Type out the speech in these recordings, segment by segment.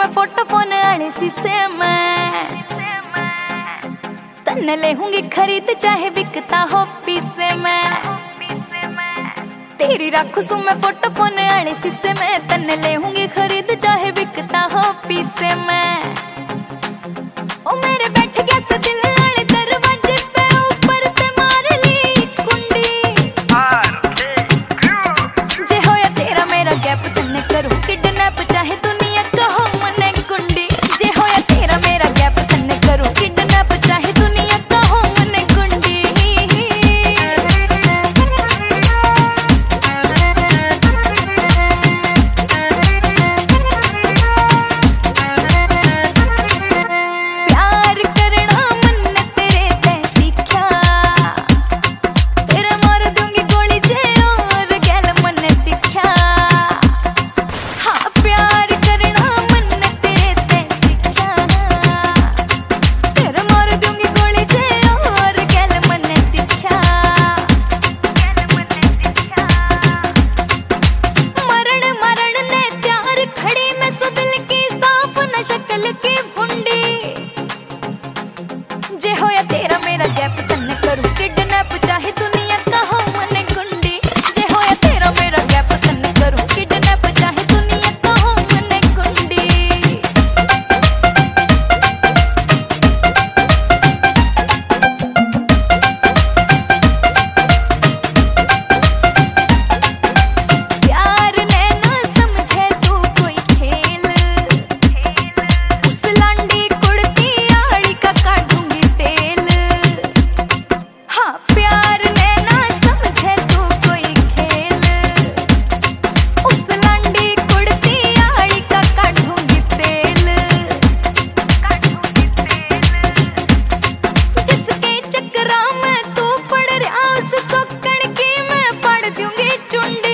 मैं photo phone आने शीशे में तन्ने ले हूंगी खरीद चाहे बिकता हो पीसे में। तेरी रखू सू मैं फोटो फोन आने शीशे में तन्ने ले हूंगी खरीद चाहे बिकता हो पीसे में। ओ मेरे बैठ गया से दिल आले दरवाजे पे ऊपर ते मार ली कुंडी। जे होया तेरा मेरा गैप तन्ने करूं किडनैप चाहे दुनिया कहो मने कुंडी। जे होया तेरा मेरा गैप तन्ने करूं किडनैप चाहे दुनिया कहो मने कुंडी। प्यार करना मन्ने तेरे ते सीख्या तेरा मार दूंगी गोली जे और गैल मन्ने दिख्या। हाँ प्यार करना मन्ने तेरे ते सीख्या तेरा मार दूंगी गोली जे और गैल मन्ने दिख्या। मरण मरण ने प्यार खड़ी मैं सो दिल की साफ न शक्ल की भुंडी। जे होया तेरा मेरा गैप तन्ने करूं किडनैप चाहे दुनिया कहो मने कुंडी। जे होया तेरा मेरा गैप तन्ने करूं किडनैप चाहे दुनिया कहो मने कुंडी। प्यार ने ना समझे तू कोई खेल उस लांडी कुड़ती आड़ी का काटूंगी तेल। हाँ प्यार ने ना समझे तू कोई खेल उस लांडी कुड़ती आड़ी का काटूंगी तेल। जिसके चक्करा में तू पड़ रहा उस सोकण की मैं पड़ दूंगी चुंडी।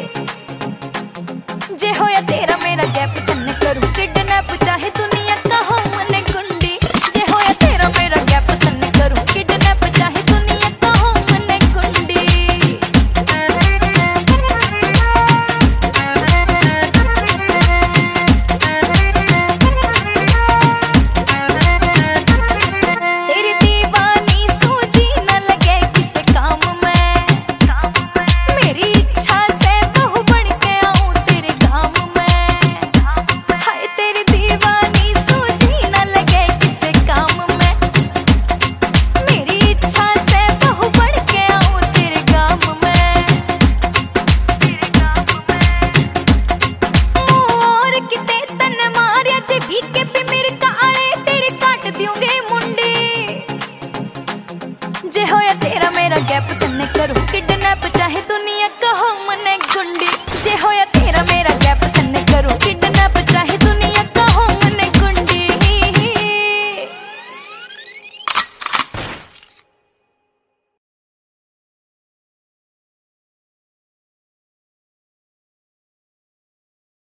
जे होया तेरा मेरा गैप तन्ने करूं किडनैप चाहे दुनिया कहो मने कुंडी। जे होया तेरा मेरा गैप तन्ने करूं किडनैप चाहे दुनिया कहो मने कुंडी। तेरी दीवानी सूझी न लगे किसी काम में मेरी इच्छा से बहू बन के आऊं तेरे गाँव में। हाय तेरी दीवानी सूझी न लगे किसी काम में मेरी इच्छा से बहू बन के आऊं तेरे गाँव में। और किते तन्ने मारिया जे भी के भी मेरे काले तेरे काट दूंगे मुंडी। जे होया तेरा मेरा गैप तन्ने करूं किडनैप